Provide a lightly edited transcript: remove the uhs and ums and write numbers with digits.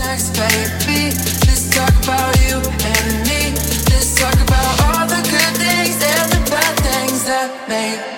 next, baby. Let's talk about you and me. Let's talk about all the good things and the bad things that make